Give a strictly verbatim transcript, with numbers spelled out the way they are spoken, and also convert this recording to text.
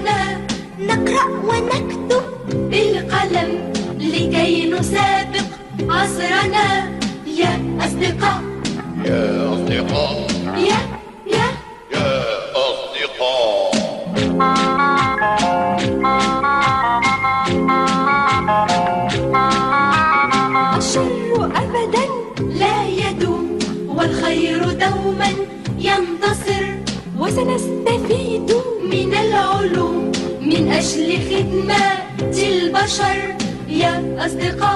عصرنا، نقرأ ونكتب بالقلم لكي نسابق عصرنا. يا أصدقاء يا أصدقاء يا يا يا أصدقاء. الشر أبدا لا يدوم، والخير دوما ينتصر، وسنستفيد من العلوم من أجل خدمة البشر. يا أصدقاء